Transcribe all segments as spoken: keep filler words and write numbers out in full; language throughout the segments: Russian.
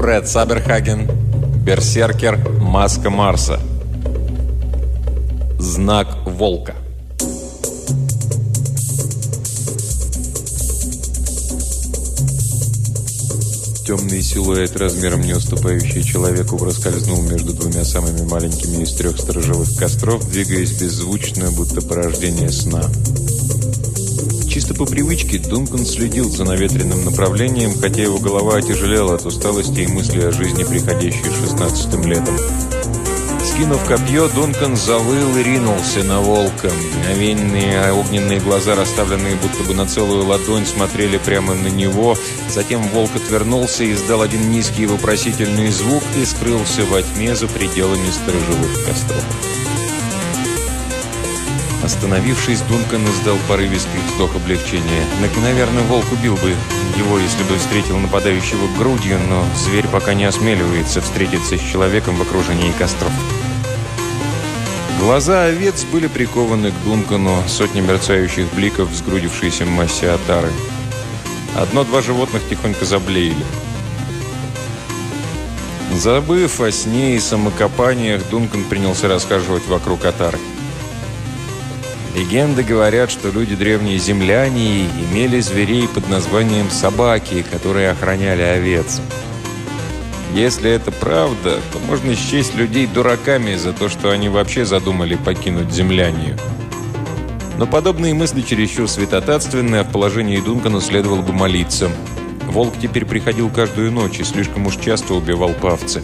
Фред Саберхаген, Берсеркер, Маска Марса. Знак волка. Темный силуэт, размером не уступающий человеку, проскользнул между двумя самыми маленькими из трех сторожевых костров, двигаясь беззвучно, будто порождение сна. Чисто по привычке Дункан следил за наветренным направлением, хотя его голова отяжелела от усталости и мысли о жизни, приходящей шестнадцатым летом. Скинув копье, Дункан завыл и ринулся на волка. Мгновенные огненные глаза, расставленные будто бы на целую ладонь, смотрели прямо на него. Затем волк отвернулся, издал один низкий вопросительный звук и скрылся во тьме за пределами сторожевых костров. Остановившись, Дункан издал порывистый вздох облегчения. Наверное, волк убил бы его, если бы встретил нападающего грудью, но зверь пока не осмеливается встретиться с человеком в окружении костров. Глаза овец были прикованы к Дункану, сотни мерцающих бликов в сгрудившейся массе отары. Одно-два животных тихонько заблеяли. Забыв о сне и самокопаниях, Дункан принялся расхаживать вокруг отары. Легенды говорят, что люди древние земляне имели зверей под названием собаки, которые охраняли овец. Если это правда, то можно счесть людей дураками за то, что они вообще задумали покинуть землянию. Но подобные мысли чересчур святотатственны, а в положении Дункана следовало бы молиться. Волк теперь приходил каждую ночь и слишком уж часто убивал павцы.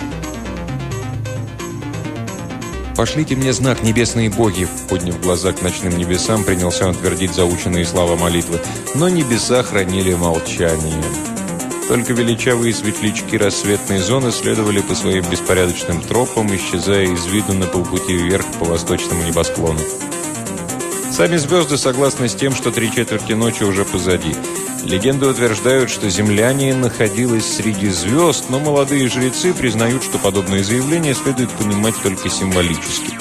«Пошлите мне знак, небесные боги!» Подняв глаза к ночным небесам, принялся он твердить заученные слова молитвы. Но небеса хранили молчание. Только величавые светлячки рассветной зоны следовали по своим беспорядочным тропам, исчезая из виду на полпути вверх по восточному небосклону. Сами звезды согласны с тем, что три четверти ночи уже позади. Легенды утверждают, что земляне находилось среди звезд, но молодые жрецы признают, что подобные заявления следует понимать только символически.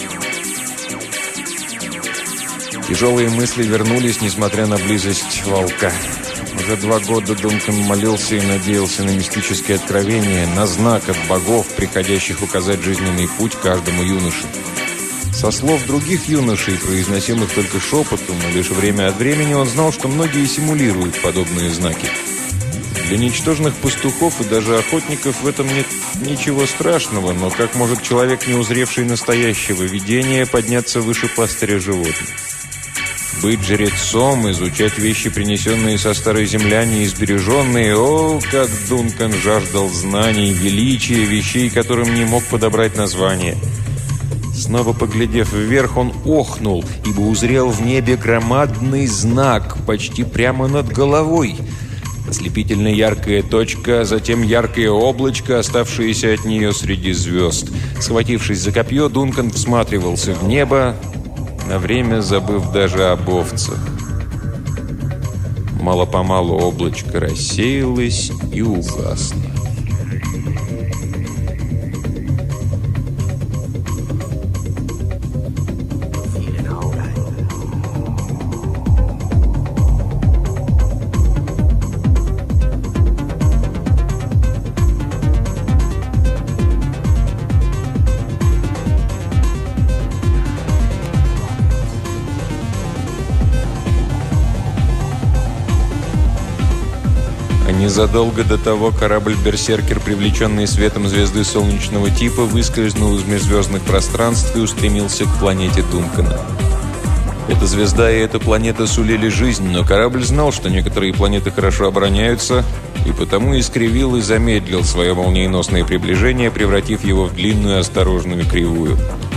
Тяжелые мысли вернулись, несмотря на близость волка. Уже два года Дункан молился и надеялся на мистические откровения, на знак от богов, приходящих указать жизненный путь каждому юноше. Со слов других юношей, произносимых только шепотом, но лишь время от времени, он знал, что многие симулируют подобные знаки. Для ничтожных пастухов и даже охотников в этом нет ничего страшного, но как может человек, не узревший настоящего видения, подняться выше пастыря животных? Быть жрецом, изучать вещи, принесенные со старой земляне и сбереженные. О, как Дункан жаждал знаний, величия, вещей, которым не мог подобрать название. Снова поглядев вверх, он охнул, ибо узрел в небе громадный знак, почти прямо над головой. Ослепительно яркая точка, затем яркое облачко, оставшееся от нее среди звезд. Схватившись за копье, Дункан всматривался в небо, на время забыв даже об овцах. Мало-помалу облачко рассеялось и угасло. Незадолго до того корабль «Берсеркер», привлеченный светом звезды солнечного типа, выскользнул из межзвездных пространств и устремился к планете Дункана. Эта звезда и эта планета сулили жизнь, но корабль знал, что некоторые планеты хорошо обороняются, и потому искривил и замедлил свое молниеносное приближение, превратив его в длинную осторожную кривую.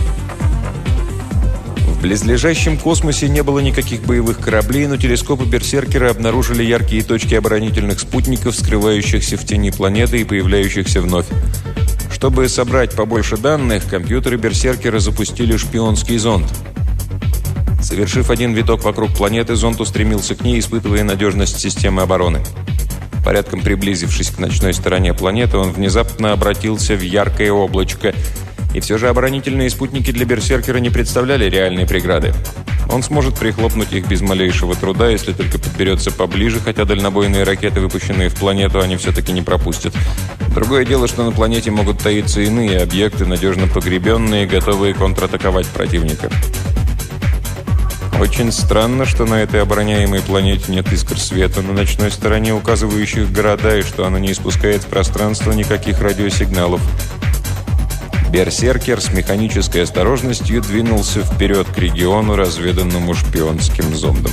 В близлежащем космосе не было никаких боевых кораблей, но телескопы «Берсеркера» обнаружили яркие точки оборонительных спутников, скрывающихся в тени планеты и появляющихся вновь. Чтобы собрать побольше данных, компьютеры «Берсеркера» запустили шпионский зонд. Совершив один виток вокруг планеты, зонд устремился к ней, испытывая надежность системы обороны. Порядком приблизившись к ночной стороне планеты, он внезапно обратился в яркое облачко. И все же оборонительные спутники для «Берсеркера» не представляли реальной преграды. Он сможет прихлопнуть их без малейшего труда, если только подберется поближе, хотя дальнобойные ракеты, выпущенные в планету, они все-таки не пропустят. Другое дело, что на планете могут таиться иные объекты, надежно погребенные, готовые контратаковать противника. Очень странно, что на этой обороняемой планете нет искр света на ночной стороне, указывающих города, и что она не испускает в пространство никаких радиосигналов. Берсеркер с механической осторожностью двинулся вперед к региону, разведанному шпионским зондом.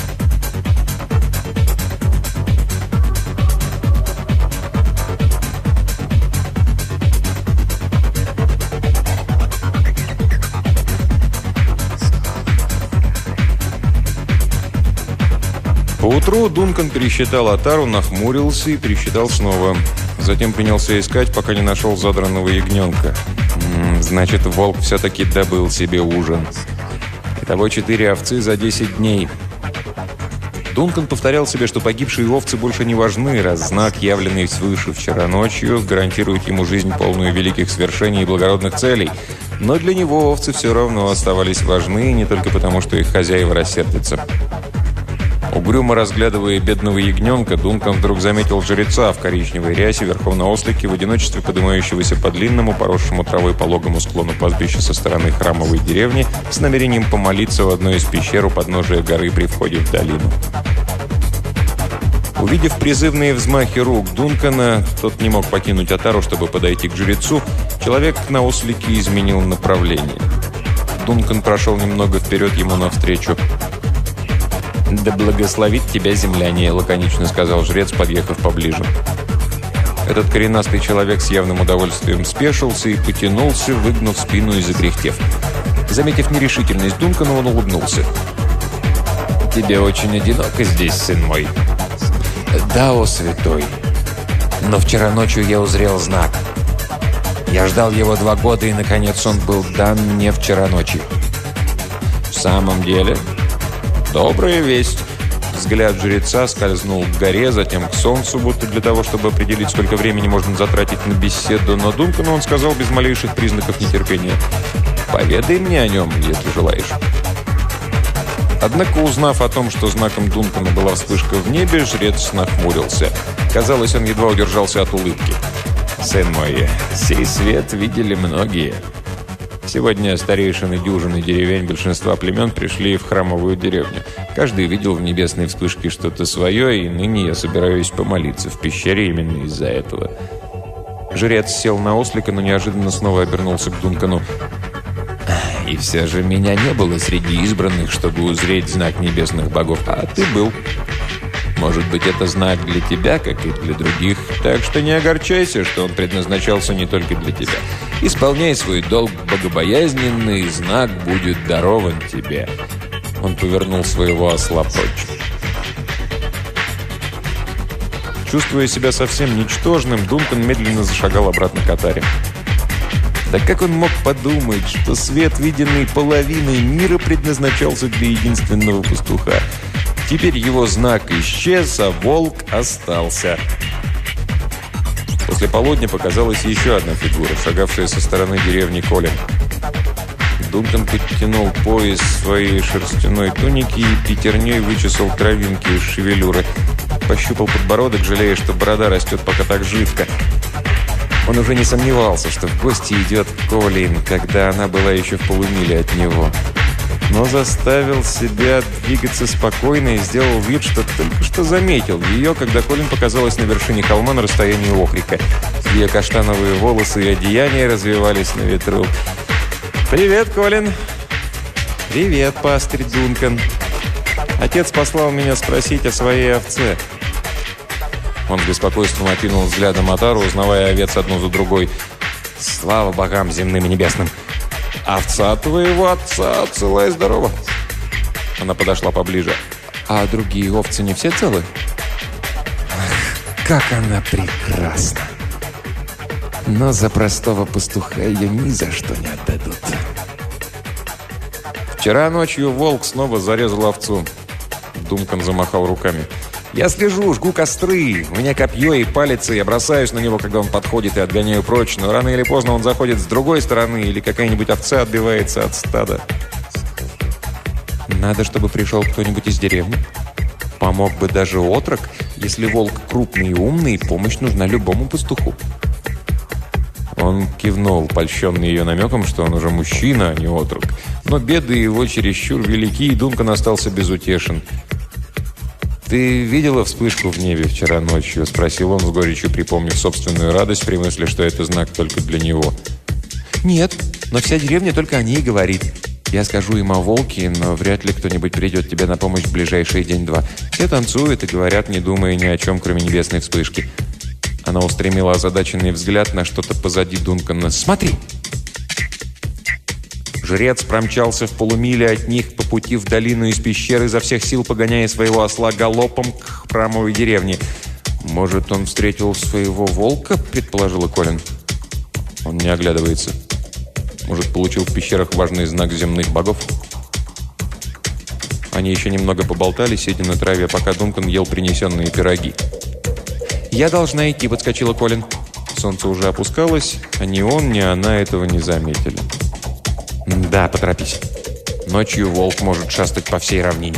Поутру Дункан пересчитал отару, нахмурился и пересчитал снова. Затем принялся искать, пока не нашел задранного ягненка. М-м, значит, волк все-таки добыл себе ужин. Итого четыре овцы за десять дней. Дункан повторял себе, что погибшие овцы больше не важны, раз знак, явленный свыше вчера ночью, гарантирует ему жизнь, полную великих свершений и благородных целей. Но для него овцы все равно оставались важны, не только потому, что их хозяева рассердятся. Угрюмо разглядывая бедного ягненка, Дункан вдруг заметил жреца в коричневой рясе верхом на ослике, в одиночестве поднимающегося по длинному, поросшему травой пологому склону пастбища со стороны храмовой деревни, с намерением помолиться в одной из пещер у подножия горы при входе в долину. Увидев призывные взмахи рук Дункана, тот не мог покинуть отару, чтобы подойти к жрецу, человек на ослике изменил направление. Дункан прошел немного вперед ему навстречу. «Да благословит тебя земляне», — лаконично сказал жрец, подъехав поближе. Этот коренастый человек с явным удовольствием спешился и потянулся, выгнув спину и закряхтев. Заметив нерешительность Дункана, он улыбнулся. «Тебе очень одиноко здесь, сын мой». «Да, о святой. Но вчера ночью я узрел знак. Я ждал его два года, и, наконец, он был дан мне вчера ночью». «В самом деле?» «Добрая весть». Взгляд жреца скользнул к горе, затем к солнцу, будто для того, чтобы определить, сколько времени можно затратить на беседу, но Дункану он сказал без малейших признаков нетерпения: «Поведай мне о нем, если желаешь». Однако, узнав о том, что знаком Дункана была вспышка в небе, жрец нахмурился. Казалось, он едва удержался от улыбки. «Сын мой, сей свет видели многие. Сегодня старейшины дюжины деревень большинства племен пришли в храмовую деревню. Каждый видел в небесной вспышке что-то свое, и ныне я собираюсь помолиться в пещере именно из-за этого». Жрец сел на ослика, но неожиданно снова обернулся к Дункану. «И все же меня не было среди избранных, чтобы узреть знак небесных богов, а ты был. Может быть, это знак для тебя, как и для других, так что не огорчайся, что он предназначался не только для тебя. Исполняй свой долг богобоязненно, и знак будет дарован тебе». Он повернул своего осла прочь. Чувствуя себя совсем ничтожным, Дункан медленно зашагал обратно к отаре. Да как он мог подумать, что свет, виденный половиной мира, предназначался для единственного пастуха? Теперь его знак исчез, а волк остался. После полудня показалась еще одна фигура, шагавшая со стороны деревни Колин. Дункан подтянул пояс своей шерстяной туники и пятерней вычесал травинки из шевелюры. Пощупал подбородок, жалея, что борода растет пока так жидко. Он уже не сомневался, что в гости идет Колин, когда она была еще в полумиле от него. Но заставил себя двигаться спокойно и сделал вид, что только что заметил ее, когда Колин показалась на вершине холма на расстоянии окрика. Ее каштановые волосы и одеяния развивались на ветру. «Привет, Колин!» «Привет, пастырь Дункан!» «Отец послал меня спросить о своей овце». Он с беспокойством окинул взглядом отару, узнавая овец одну за другой. «Слава богам земным и небесным! Овца твоего отца цела и здорова!» Она подошла поближе. «А другие овцы не все целы?» «Ах, как она прекрасна! Но за простого пастуха ее ни за что не отдадут». Вчера ночью волк снова зарезал овцу. Дункан замахал руками. «Я слежу, жгу костры. У меня копье и палец, и я бросаюсь на него, когда он подходит, и отгоняю прочь. Но рано или поздно он заходит с другой стороны, или какая-нибудь овца отбивается от стада». Надо, чтобы пришел кто-нибудь из деревни. Помог бы даже отрок. Если волк крупный и умный, помощь нужна любому пастуху. Он кивнул, польщенный ее намеком, что он уже мужчина, а не отрок. Но беды его чересчур велики, и Дункан остался безутешен. «Ты видела вспышку в небе вчера ночью?» – спросил он с горечью, припомнив собственную радость при мысли, что это знак только для него. «Нет, но вся деревня только о ней говорит. Я скажу им о волке, но вряд ли кто-нибудь придет тебе на помощь в ближайшие день-два. Все танцуют и говорят, не думая ни о чем, кроме небесной вспышки». Она устремила озадаченный взгляд на что-то позади Дункана. «Смотри!» Жрец промчался в полумиле от них по пути в долину из пещеры, изо всех сил погоняя своего осла галопом к храмовой деревне. «Может, он встретил своего волка?» – предположила Колин. Он не оглядывается. Может, получил в пещерах важный знак земных богов? Они еще немного поболтали, сидя на траве, пока Дункан ел принесенные пироги. «Я должна идти», – подскочила Колин. Солнце уже опускалось, а ни он, ни она этого не заметили. «Да, поторопись. Ночью волк может шастать по всей равнине».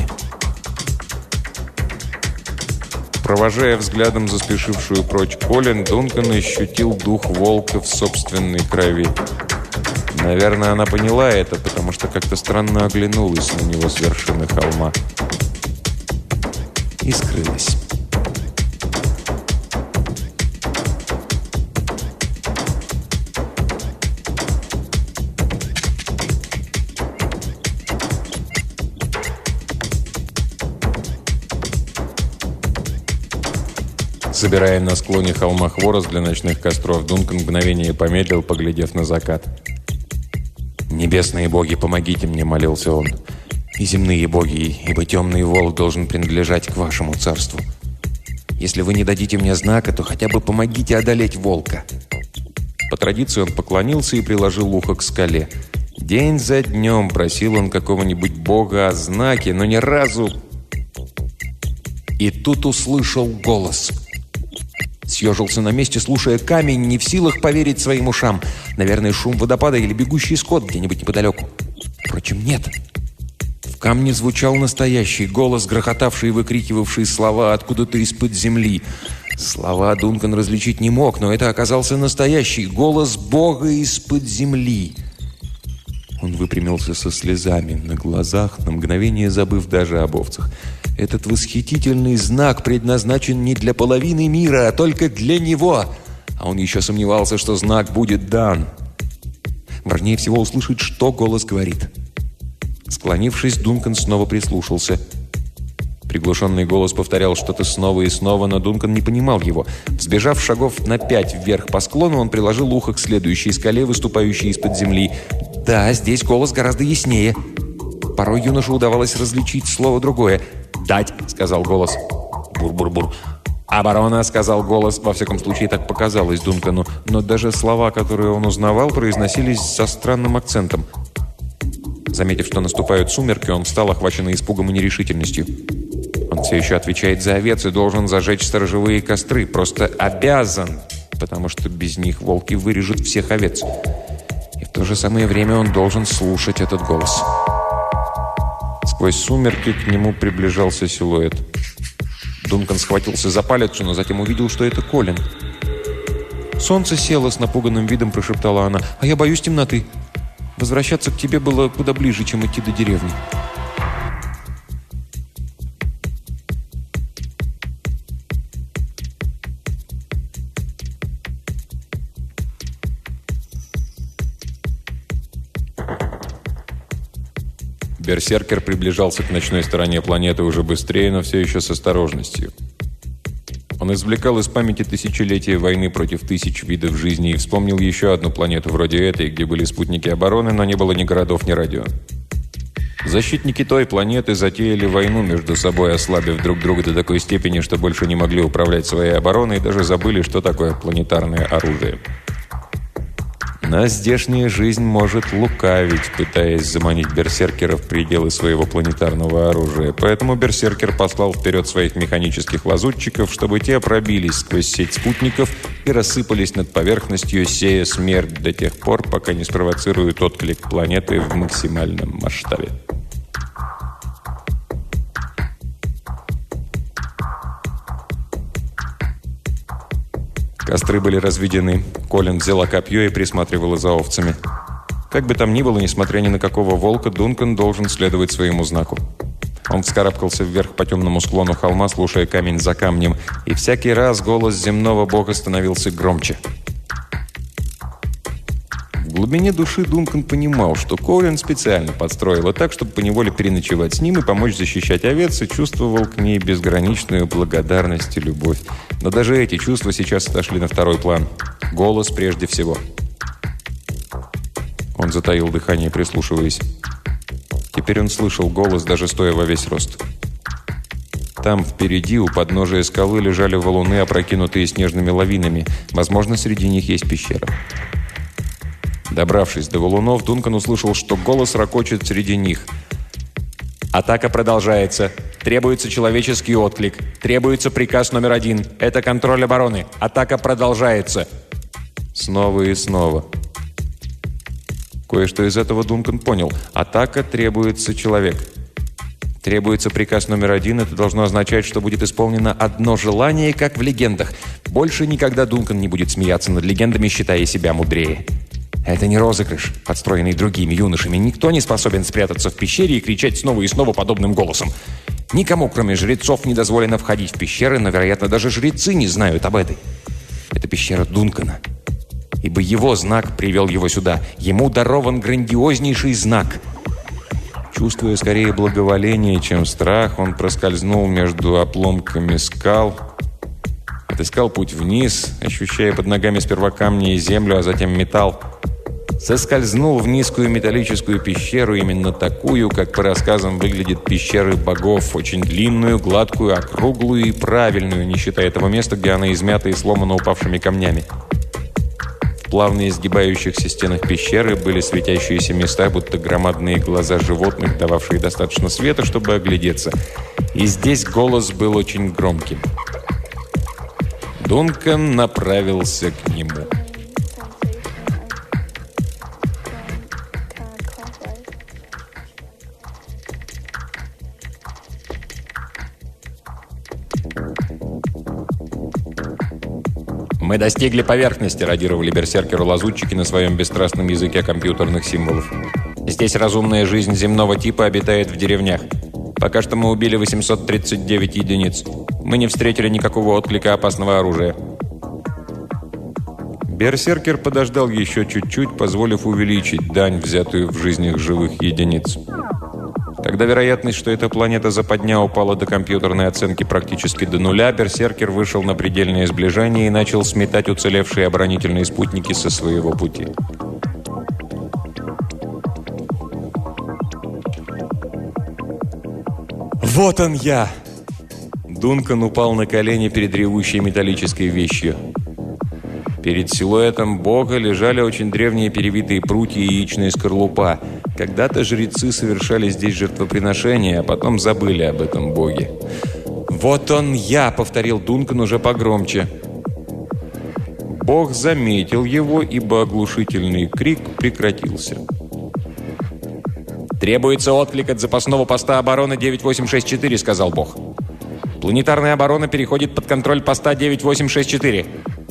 Провожая взглядом заспешившую прочь Колин, Дункан ощутил дух волка в собственной крови. Наверное, она поняла это, потому что как-то странно оглянулась на него с вершины холма. И скрылась. Собирая на склоне холма хворост для ночных костров, Дункан мгновение помедлил, поглядев на закат. «Небесные боги, помогите мне», — молился он. «И земные боги, ибо темный волк должен принадлежать к вашему царству. Если вы не дадите мне знака, то хотя бы помогите одолеть волка». По традиции он поклонился и приложил ухо к скале. День за днем просил он какого-нибудь бога о знаке, но ни разу... И тут услышал голос. Съежился на месте, слушая камень, не в силах поверить своим ушам. Наверное, шум водопада или бегущий скот где-нибудь неподалеку. Впрочем, нет. В камне звучал настоящий голос, грохотавший и выкрикивавший слова откуда-то из-под земли. Слова Дункан различить не мог, но это оказался настоящий голос Бога из-под земли. Он выпрямился со слезами на глазах, на мгновение забыв даже об овцах. Этот восхитительный знак предназначен не для половины мира, а только для него. А он еще сомневался, что знак будет дан. Важнее всего услышать, что голос говорит. Склонившись, Дункан снова прислушался. Приглушенный голос повторял что-то снова и снова, но Дункан не понимал его. Взбежав шагов на пять вверх по склону, он приложил ухо к следующей скале, выступающей из-под земли. Да, здесь голос гораздо яснее. Порой юноше удавалось различить слово другое. «Дать», — сказал голос. «Бур-бур-бур». «Оборона», — сказал голос. Во всяком случае, так показалось Дункану. Но даже слова, которые он узнавал, произносились со странным акцентом. Заметив, что наступают сумерки, он встал, охваченный испугом и нерешительностью. Он все еще отвечает за овец и должен зажечь сторожевые костры. Просто обязан, потому что без них волки вырежут всех овец. И в то же самое время он должен слушать этот голос. Сквозь сумерки к нему приближался силуэт. Дункан схватился за палец, но затем увидел, что это Колин. «Солнце село», — с напуганным видом прошептала она. «А я боюсь темноты. Возвращаться к тебе было куда ближе, чем идти до деревни». Берсеркер приближался к ночной стороне планеты уже быстрее, но все еще с осторожностью. Он извлекал из памяти тысячелетия войны против тысяч видов жизни и вспомнил еще одну планету вроде этой, где были спутники обороны, но не было ни городов, ни радио. Защитники той планеты затеяли войну между собой, ослабив друг друга до такой степени, что больше не могли управлять своей обороной и даже забыли, что такое планетарное оружие. Но здешняя жизнь может лукавить, пытаясь заманить берсеркера в пределы своего планетарного оружия. Поэтому берсеркер послал вперед своих механических лазутчиков, чтобы те пробились сквозь сеть спутников и рассыпались над поверхностью, сея смерть до тех пор, пока не спровоцируют отклик планеты в максимальном масштабе. Костры были разведены. Колин взяла копье и присматривала за овцами. Как бы там ни было, несмотря ни на какого волка, Дункан должен следовать своему знаку. Он вскарабкался вверх по темному склону холма, слушая камень за камнем, и всякий раз голос земного бога становился громче. В глубине души Дункан понимал, что Колин специально подстроила так, чтобы поневоле переночевать с ним и помочь защищать овец, и чувствовал к ней безграничную благодарность и любовь. Но даже эти чувства сейчас отошли на второй план. Голос прежде всего. Он затаил дыхание, прислушиваясь. Теперь он слышал голос, даже стоя во весь рост. Там, впереди, у подножия скалы, лежали валуны, опрокинутые снежными лавинами. Возможно, среди них есть пещера. Добравшись до валунов, Дункан услышал, что голос ракочет среди них. «Атака продолжается. Требуется человеческий отклик. Требуется приказ номер один. Это контроль обороны. Атака продолжается». Снова и снова. Кое-что из этого Дункан понял. Атака требуется человек. Требуется приказ номер один. Это должно означать, что будет исполнено одно желание, как в легендах. Больше никогда Дункан не будет смеяться над легендами, считая себя мудрее. Это не розыгрыш, подстроенный другими юношами. Никто не способен спрятаться в пещере и кричать снова и снова подобным голосом. Никому, кроме жрецов, не дозволено входить в пещеры, но, вероятно, даже жрецы не знают об этой. Это пещера Дункана. Ибо его знак привел его сюда. Ему дарован грандиознейший знак. Чувствуя скорее благоволение, чем страх, он проскользнул между обломками скал, отыскал путь вниз, ощущая под ногами сперва камни и землю, а затем металл. Соскользнул в низкую металлическую пещеру, именно такую, как по рассказам выглядят пещеры богов, очень длинную, гладкую, округлую и правильную, не считая того места, где она измята и сломана упавшими камнями. В плавно изгибающихся стенах пещеры были светящиеся места, будто громадные глаза животных, дававшие достаточно света, чтобы оглядеться. И здесь голос был очень громким. Дункан направился к нему. «Мы достигли поверхности», — радировали берсеркеры-лазутчики на своем бесстрастном языке компьютерных символов. «Здесь разумная жизнь земного типа обитает в деревнях. Пока что мы убили восемьсот тридцать девять единиц. Мы не встретили никакого отклика опасного оружия». Берсеркер подождал еще чуть-чуть, позволив увеличить дань, взятую в жизнях живых единиц. Когда вероятность, что эта планета западня, упала до компьютерной оценки практически до нуля, Берсеркер вышел на предельное сближение и начал сметать уцелевшие оборонительные спутники со своего пути. «Вот он я!» Дункан упал на колени перед ревущей металлической вещью. Перед силуэтом бога лежали очень древние перевитые прутья и яичная скорлупа. Когда-то жрецы совершали здесь жертвоприношения, а потом забыли об этом боге. «Вот он я!» — повторил Дункан уже погромче. Бог заметил его, ибо оглушительный крик прекратился. «Требуется отклик от запасного поста обороны девять восемь шесть четыре», — сказал Бог. «Планетарная оборона переходит под контроль поста девять восемь шесть четыре».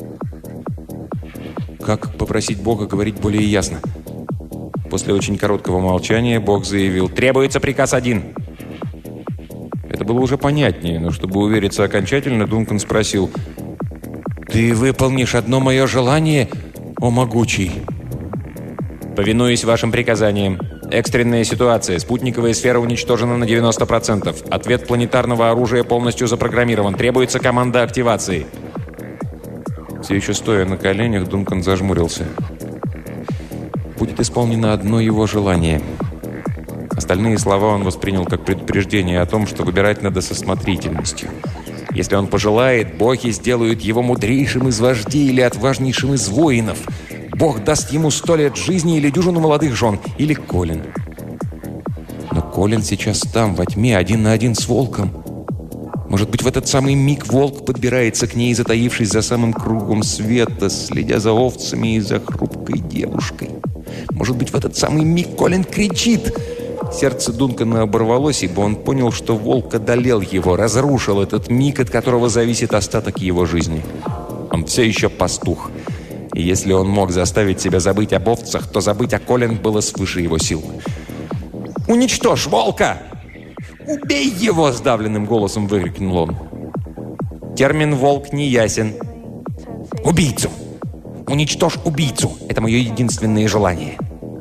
Как попросить Бога говорить более ясно? После очень короткого молчания Бог заявил: «Требуется приказ один». Это было уже понятнее, но чтобы увериться окончательно, Дункан спросил: «Ты выполнишь одно мое желание, о могучий?» «Повинуюсь вашим приказаниям. Экстренная ситуация. Спутниковая сфера уничтожена на девяносто процентов. Ответ планетарного оружия полностью запрограммирован. Требуется команда активации». Все еще стоя на коленях, Дункан зажмурился. Будет исполнено одно его желание. Остальные слова он воспринял как предупреждение о том, что выбирать надо со смотрительностью. Если он пожелает, боги сделают его мудрейшим из вождей или отважнейшим из воинов. Бог даст ему сто лет жизни или дюжину молодых жен, или Колин. Но Колин сейчас там, во тьме, один на один с волком. Может быть, в этот самый миг волк подбирается к ней, затаившись за самым кругом света, следя за овцами и за хрупкой девушкой. Может быть, в этот самый миг Колин кричит. Сердце Дункана оборвалось, ибо он понял, что волк одолел его, разрушил этот миг, от которого зависит остаток его жизни. Он все еще пастух. И если он мог заставить себя забыть об овцах, то забыть о Колин было свыше его сил. «Уничтожь волка! Убей его!» – сдавленным голосом выкрикнул он. Термин «волк» не ясен. «Убийцу! Уничтожь убийцу! Это мое единственное желание!»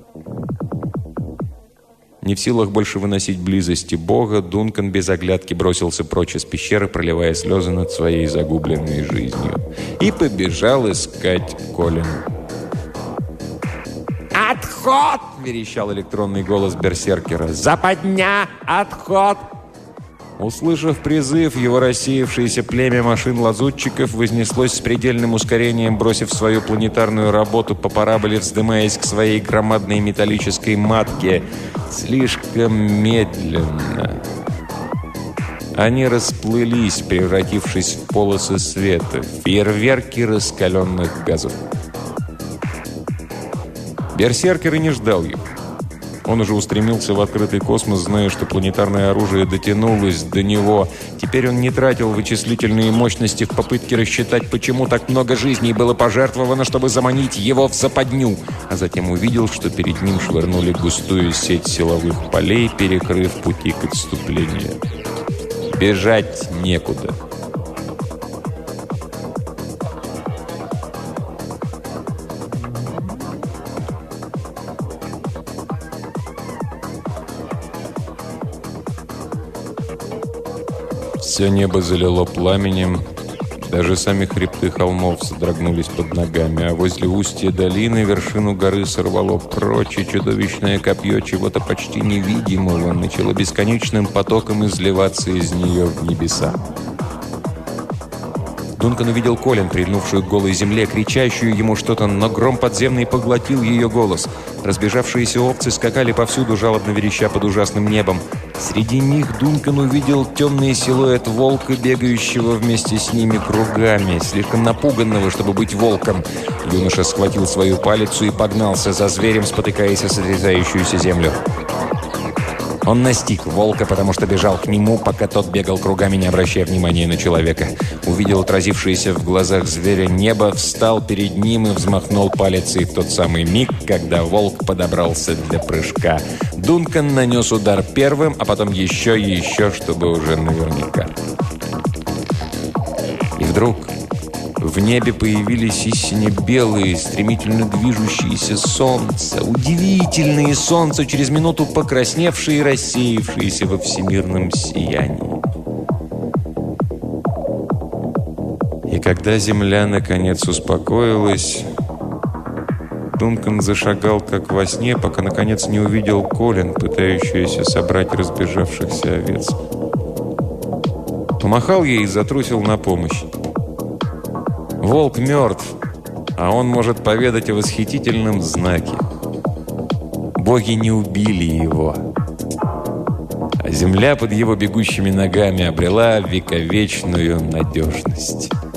Не в силах больше выносить близости Бога, Дункан без оглядки бросился прочь из пещеры, проливая слезы над своей загубленной жизнью. И побежал искать Колин. «Отход!» – верещал электронный голос берсеркера. «Западня! Отход!» Услышав призыв, его рассеявшееся племя машин-лазутчиков вознеслось с предельным ускорением, бросив свою планетарную работу по параболе, вздымаясь к своей громадной металлической матке. Слишком медленно. Они расплылись, превратившись в полосы света, фейерверки раскаленных газов. Берсеркер и не ждал их. Он уже устремился в открытый космос, зная, что планетарное оружие дотянулось до него. Теперь он не тратил вычислительные мощности в попытке рассчитать, почему так много жизней было пожертвовано, чтобы заманить его в западню. А затем увидел, что перед ним швырнули густую сеть силовых полей, перекрыв пути к отступлению. Бежать некуда. Все небо залило пламенем, даже сами хребты холмов содрогнулись под ногами, а возле устья долины вершину горы сорвало прочь, и чудовищное копье чего-то почти невидимого начало бесконечным потоком изливаться из нее в небеса. Дункан увидел Колин, прильнувшую к голой земле, кричащую ему что-то, но гром подземный поглотил ее голос. Разбежавшиеся овцы скакали повсюду, жалобно вереща под ужасным небом. Среди них Дункан увидел темный силуэт волка, бегающего вместе с ними кругами, слишком напуганного, чтобы быть волком. Юноша схватил свою палицу и погнался за зверем, спотыкаясь о срезающуюся землю. Он настиг волка, потому что бежал к нему, пока тот бегал кругами, не обращая внимания на человека. Увидел отразившееся в глазах зверя небо, встал перед ним и взмахнул палицей в тот самый миг, когда волк подобрался для прыжка. Дункан нанес удар первым, а потом еще и еще, чтобы уже наверняка. И вдруг в небе появились истинно белые, стремительно движущиеся солнца, удивительные солнца, через минуту покрасневшие и рассеявшиеся во всемирном сиянии. И когда земля наконец успокоилась, Дункан зашагал как во сне, пока наконец не увидел Колин, пытающуюся собрать разбежавшихся овец. Помахал ей и затрусил на помощь. Волк мертв, а он может поведать о восхитительном знаке. Боги не убили его, а земля под его бегущими ногами обрела вековечную надежность.